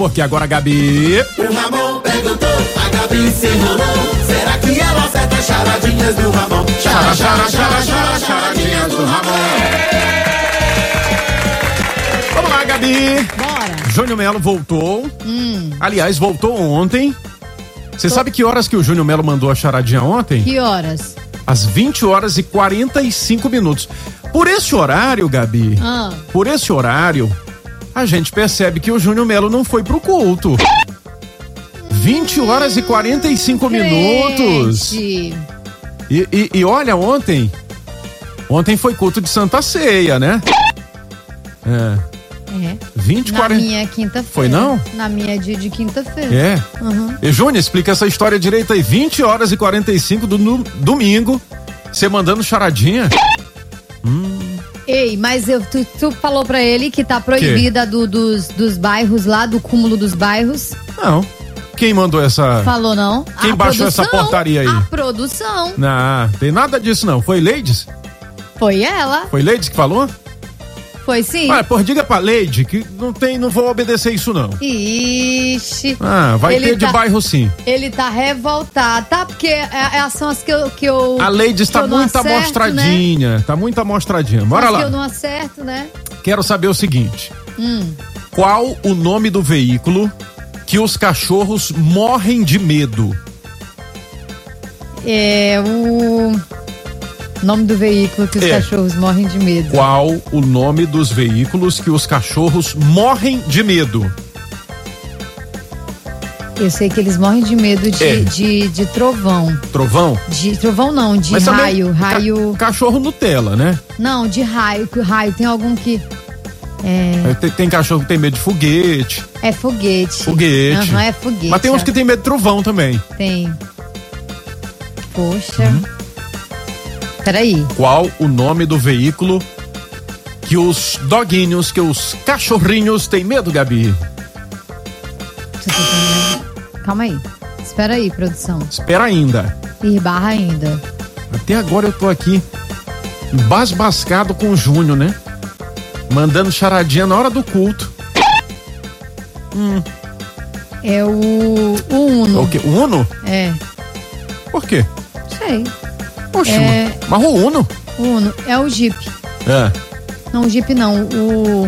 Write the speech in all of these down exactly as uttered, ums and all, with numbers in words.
porque agora a Gabi... O Ramon perguntou, a Gabi se enrolou. Será que ela acerta as charadinhas do Ramon? Chara, chara, chara, chara, charadinhas do Ramon. Vamos lá, Gabi. Bora. Júnior Melo voltou. Hum. Aliás, voltou ontem. Você sabe que horas que o Júnior Melo mandou a charadinha ontem? Que horas? Às vinte horas e quarenta e cinco minutos. Por esse horário, Gabi, Ah. por esse horário, a gente percebe que o Júnior Melo não foi pro culto. vinte horas e quarenta e cinco minutos. Gente. E, e, e olha, ontem, ontem foi culto de Santa Ceia, né? É. É. vinte, Na quarenta... minha quinta-feira. Foi não? Na minha dia de quinta-feira. É. Uhum. E Júnior, explica essa história direito aí. vinte horas e quarenta e cinco do no, domingo, você mandando charadinha. Hum. Ei, mas eu, tu, tu falou pra ele que tá proibida do, dos, dos bairros lá, do cúmulo dos bairros. Não. Quem mandou essa... Falou não? Quem A baixou produção, essa portaria aí? A produção. Não, tem nada disso não. Foi Ladies? Foi ela. Foi Ladies que falou? Foi sim. Olha, por diga pra Lady que não tem, não vou obedecer isso não. Ixi. Ah, vai Ele ter de tá- bairro sim. Ele tá revoltado, tá? Porque é, é, são as que eu. Que eu A Lady que está eu não muito acerto, amostradinha, Né? tá muito amostradinha. Bora As lá. que eu não acerto, né? Quero saber o seguinte. Hum. Qual o nome do veículo que os cachorros morrem de medo? É o nome do veículo que os É. cachorros morrem de medo. Qual o nome dos veículos que os cachorros morrem de medo? Eu sei que eles morrem de medo de, É. de, de trovão. Trovão? De trovão não, de Mas também raio. ca- Raio. Cachorro Nutella, né? Não, de raio. Que raio tem algum que. É, Tem, tem cachorro que tem medo de foguete. é foguete. Foguete. Aham, é foguete. Mas tem uns ó. que tem medo de trovão também. Tem. Poxa. Uhum. Peraí. Qual o nome do veículo que os doguinhos, que os cachorrinhos têm medo, Gabi? Tô tentando- Calma aí. Espera aí, produção. Espera ainda. E barra ainda. Até agora eu tô aqui basbascado com o Júnior, né? Mandando charadinha na hora do culto. Hum. É o, o Uno. O quê? O Uno? É. Por quê? Sei. Poxa, É. mas o Uno? O Uno. É o Jeep. É. Não, o Jeep não. O.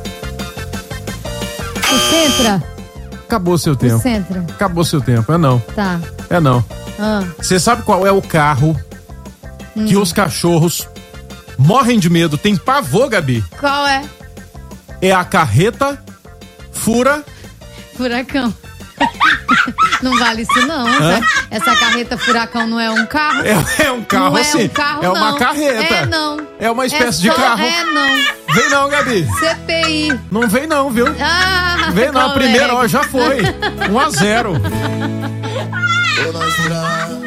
O Sentra. Acabou seu O tempo. Sentra. Acabou seu tempo. É não. Tá. É não. Ah. Você sabe qual é o carro Hum. que os cachorros morrem de medo? Tem pavor, Gabi. Qual é? É a carreta fura. Furacão. Não vale isso não. Essa, essa carreta furacão não é um carro. É, é um carro não é assim. um carro, é uma não. carreta. É não. É uma espécie É de só- carro. É não. Vem não, Gabi. C P I. Não vem não, viu? Ah, Vem não, a qual primeira, é? ó, já foi. um a zero. Toda estrada